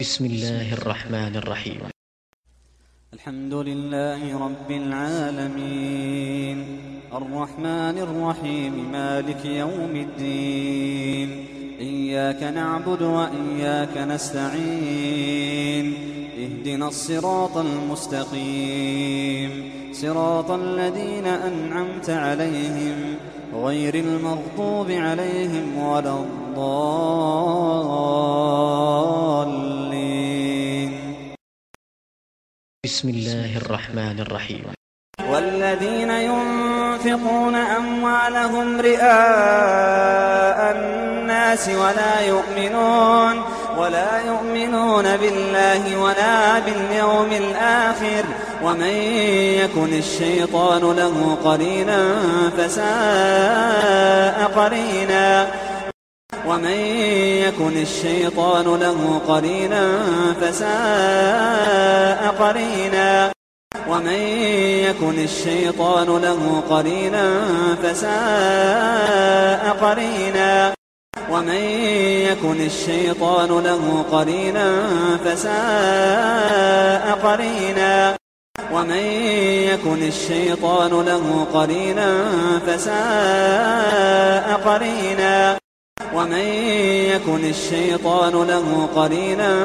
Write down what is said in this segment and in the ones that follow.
بسم الله الرحمن الرحيم. الحمد لله رب العالمين الرحمن الرحيم مالك يوم الدين إياك نعبد وإياك نستعين اهدنا الصراط المستقيم صراط الذين أنعمت عليهم غير المغضوب عليهم ولا الضالين. بسم الله الرحمن الرحيم. والذين ينفقون أموالهم رئاء الناس ولا يؤمنون بالله ولا باليوم الآخر ومن يكن الشيطان له قرينا فساء قرينا ومن يكن الشيطان له قرينا فساء قرينا ومن يكن الشيطان له قرينا فساء قرينا ومن يكن الشيطان له قرينا فساء قرينا ومن يكن الشيطان له قرينا فساء قرينا ومن يكن الشيطان له قرينا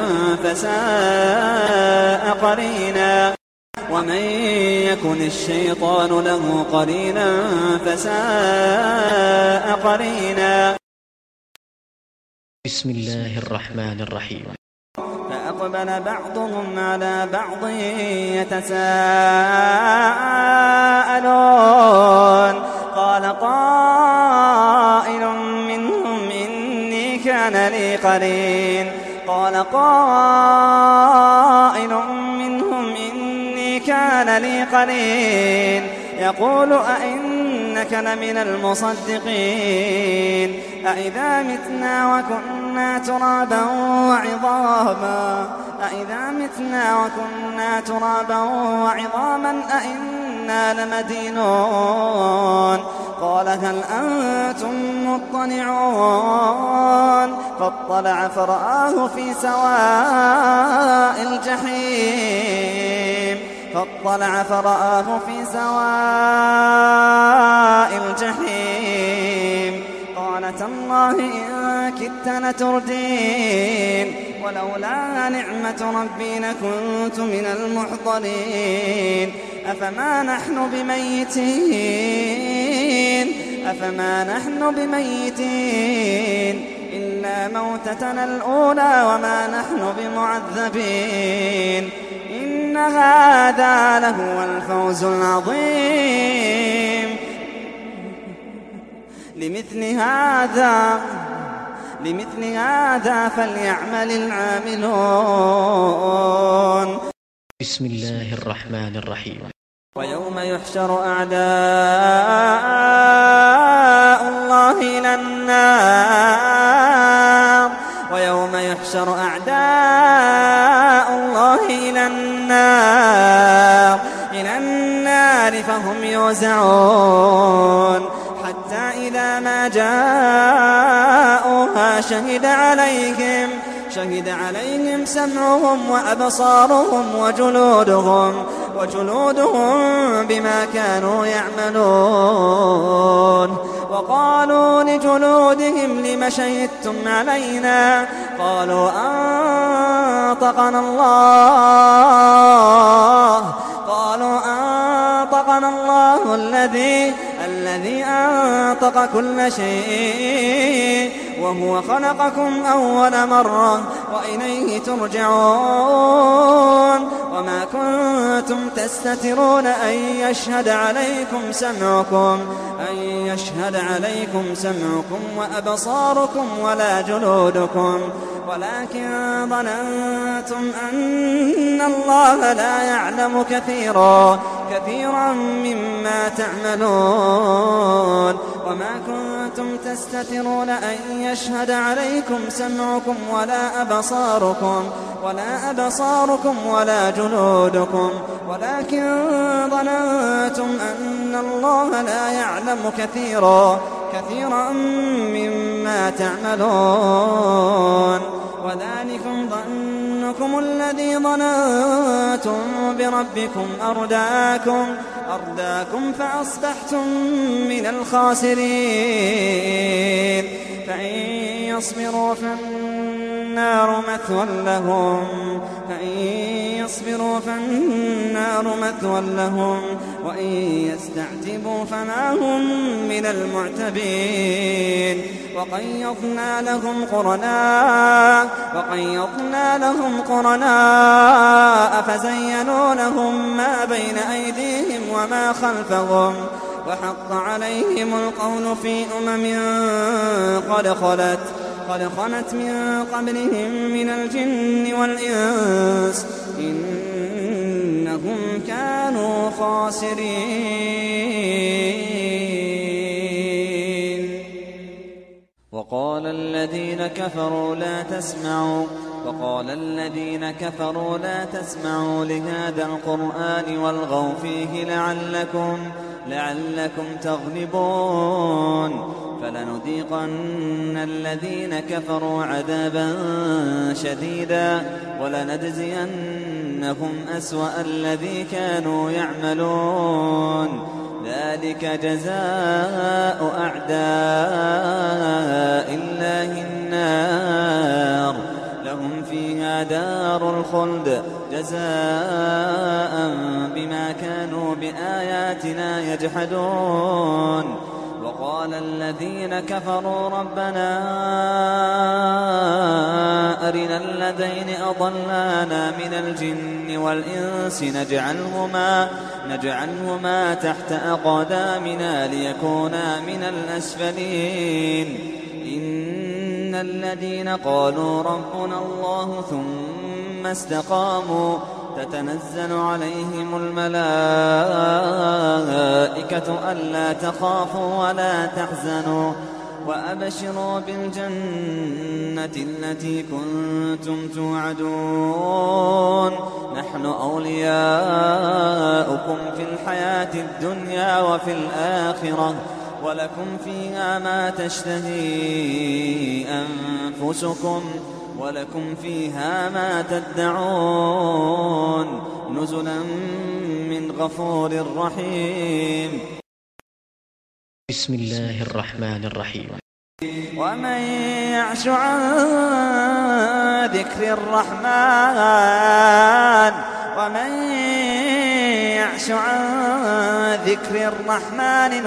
فساء قرينا ومن يكن الشيطان له قرينا فساء قرينا. بسم الله الرحمن الرحيم. فأقبل بعضهم على بعض يتساءلون قال قائل منهم إني كان لي قرين كان لي قرين يقول أئنك لمن المصدقين أئذا متنا وكنا ترابا وعظاما أئنا لمدينون قال هل أنتم مطلعون فاطلع فرآه في سواء الجحيم قال تالله إن كدت لتردين ولولا نعمة ربي لكنت من المحضرين أفما نحن بميتين إلا موتتنا الأولى وما نحن بمعذبين إن هذا لهو الفوز العظيم لمثل هذا فليعمل العاملون. بسم الله الرحمن الرحيم. ويوم يحشر أعداء الله إلى النار فهم يوزعون حتى إذا ما جاءوها شهد عليهم سمعهم وأبصارهم وجلودهم بما كانوا يعملون وقالوا لجلودهم لم شهدتم علينا قالوا أنطقنا الله الذي أنطق كل شيء وهو خلقكم أول مرة وإليه ترجعون وما كنتم تستترون أن يشهد عليكم سمعكم وأبصاركم ولا جلودكم ولكن ظننتم أن الله لا يعلم كثيرا مما تعملون وما كنتم تستترون أن يشهد عليكم سمعكم ولا أبصاركم ولا جلودكم ولكن ظننتم أن الله لا يعلم كثيرا مما تعملون وذلكم ظن ظنكم الذي ظننتم بربكم أرداكم فأصبحتم من الخاسرين فإن يصبروا فالنار مثوى لهم وإن يستعتبوا فما هم من المعتبين وقيضنا لهم قرناء فزينوا لهم ما بين أيديهم وما خلفهم وحق عليهم القول في قد خلت من قبلهم من الجن والإنس إنهم كانوا خاسرين. وقال الذين كفروا لا تسمعوا لهذا القرآن والغوا فيه لعلكم تغلبون فلنذيقن الذين كفروا عذابا شديدا ولنجزينهم أسوأ الذي كانوا يعملون ذلك جزاء أعداء الله النار لهم فيها دار الخلد جزاء بما كانوا بآياتنا يجحدون. وقال الذين كفروا ربنا أرنا الذين أضلانا من الجن والإنس نجعلهما تحت أقدامنا ليكونا من الأسفلين إن الذين قالوا ربنا الله ثم استقاموا تتنزل عليهم الملائكة ألا تخافوا ولا تحزنوا وأبشروا بالجنة التي كنتم توعدون نحن أولياؤكم في الحياة الدنيا وفي الآخرة ولكم فيها ما تشتهي أنفسكم ولكم فيها ما تدعون نزلا من غفور رحيم. بسم الله الرحمن الرحيم. ومن يعش عن ذكر الرحمن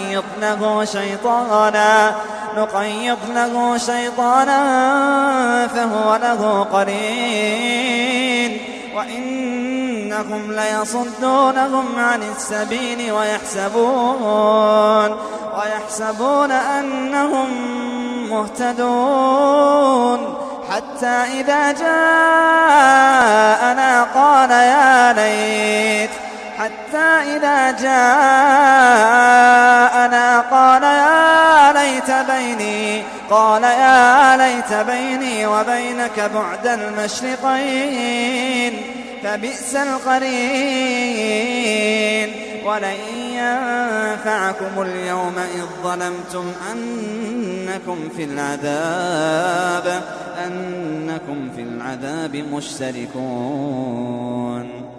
نقيض له شيطانا فهو له قرين وإنهم ليصدونهم عن السبيل ويحسبون أنهم مهتدون حتى إذا جاءنا قال يا ليت بيني وبينك بعد المشرقين فبئس القرين ولن ينفعكم اليوم إذ ظلمتم أنكم في العذاب مشتركون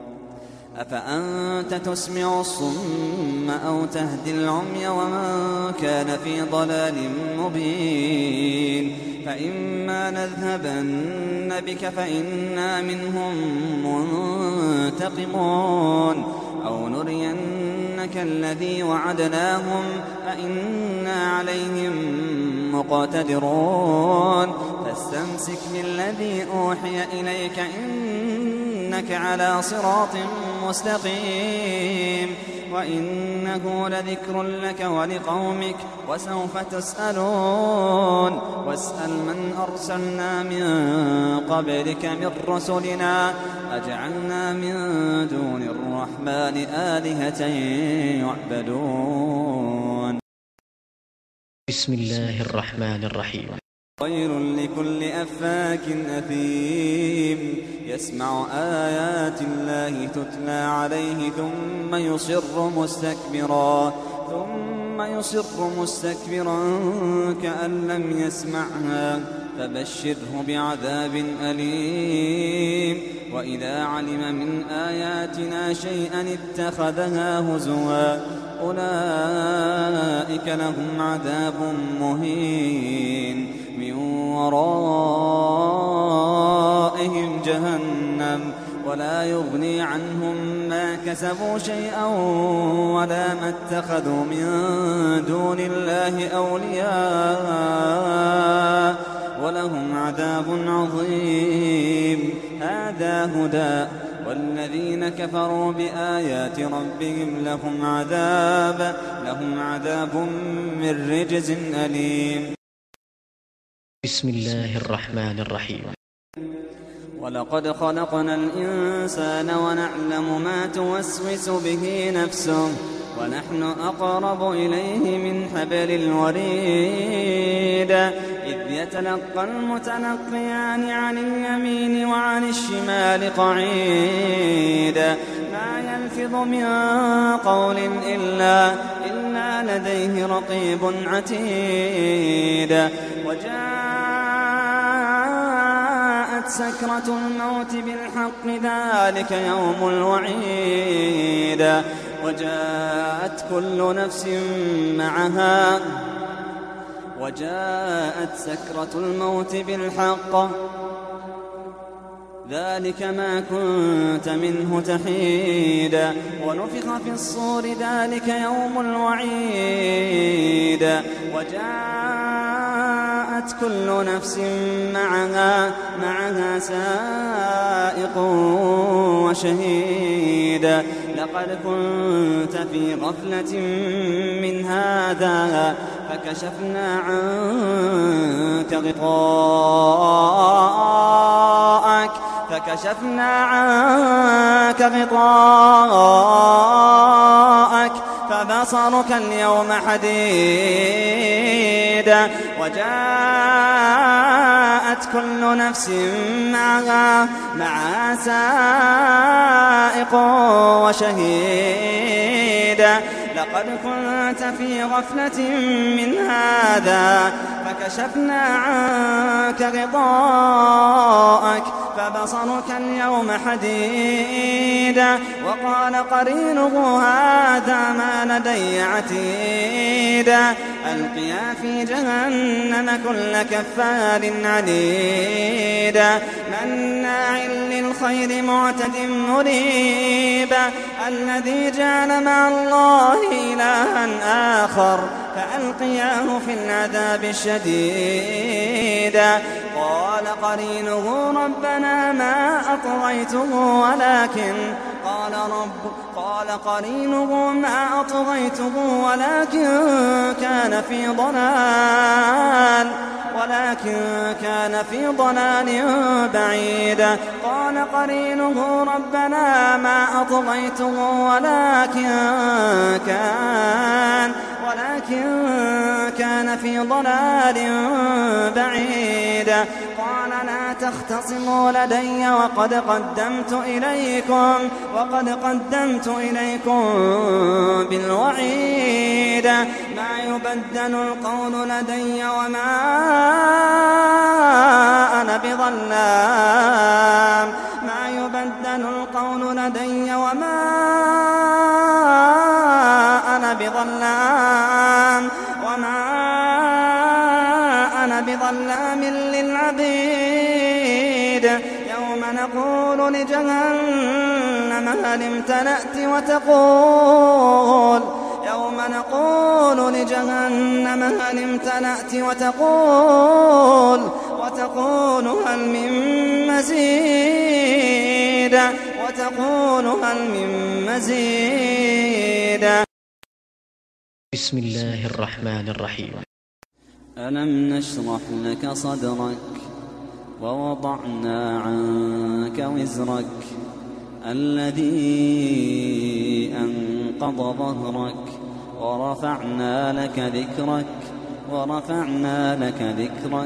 أفأنت تسمع الصم أو تهدي العمي ومن كان في ضلال مبين فإما نذهبن بك فإنا منهم منتقمون أو نرينك الذي وعدناهم فإنا عليهم مقتدرون فاستمسك بالذي أوحي إليك إنك على صراط مستقيم وإنه لذكر لك ولقومك وسوف تسألون واسأل من أرسلنا من قبلك من رسلنا أجعلنا من دون الرحمن آلهة يعبدون. بسم الله الرحمن الرحيم. ويل لكل أفاك أثيم يسمع آيات الله تتلى عليه ثم يصر مستكبرا كأن لم يسمعها فبشره بعذاب أليم. وإذا علم من آياتنا شيئا اتخذها هزوا أولئك لهم عذاب مهين من ورائهم جهنم ولا يغني عنهم ما كسبوا شيئا ولا ما اتخذوا من دون الله أولياء ولهم عذاب عظيم. هذا هدى والذين كفروا بآيات ربهم لهم عذاب من رجز أليم. بسم الله الرحمن الرحيم. ولقد خلقنا الإنسان ونعلم ما توسوس به نفسه ونحن أقرب إليه من حبل الوريد إذ يتلقى المتلقيان عن اليمين وعن الشمال قعيد ما يلفظ من قول إلا لديه رقيب عتيد. وجاءت سكرة الموت بالحق ذلك يوم الوعيد وجاءت كل نفس معها وجاءت سكرة الموت بالحق ذلك ما كنت منه تحيد ونفخ في الصور ذلك يوم الوعيد وجاءت كل نفس معها سائق وشهيد. لقد كنت في غفلة من هذا فكشفنا عنك غطاءك فبصرك اليوم حديد وجاءت كل نفس معها سائق وشهيد. لقد كنت في غفلة من هذا فكشفنا عنك غطاءك فبصرك اليوم حديد. وقال قرينه هذا ما لدي عتيد ألقيا في جهنم كل كفار عنيد مناع للخير معتد مريب الذي جعل مع الله إلها آخر فألقياه في العذاب الشديد. قال قرينه ربنا ما أطغيته ولكن كان في ضلال بعيد. قال قرينه ربنا ما أطغيته ولكن كان في ضلال بعيد. قال لا تختصموا لدي وقد قدمت إليكم بالوعيد ما يبدل القول لدي وما أنا بظلام للعبيد. يوم نقول لجهنم هل امتلأت وتقول هل من مزيد. بسم الله الرحمن الرحيم. ألم نشرح لك صدرك ووضعنا عنك وزرك الذي أنقض ظهرك ورفعنا لك ذكرك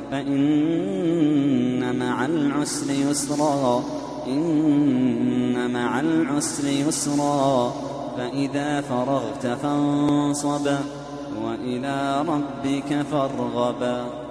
فإن مع العسر يسرا فإذا فرغت فانصب وإلى ربك فارغب.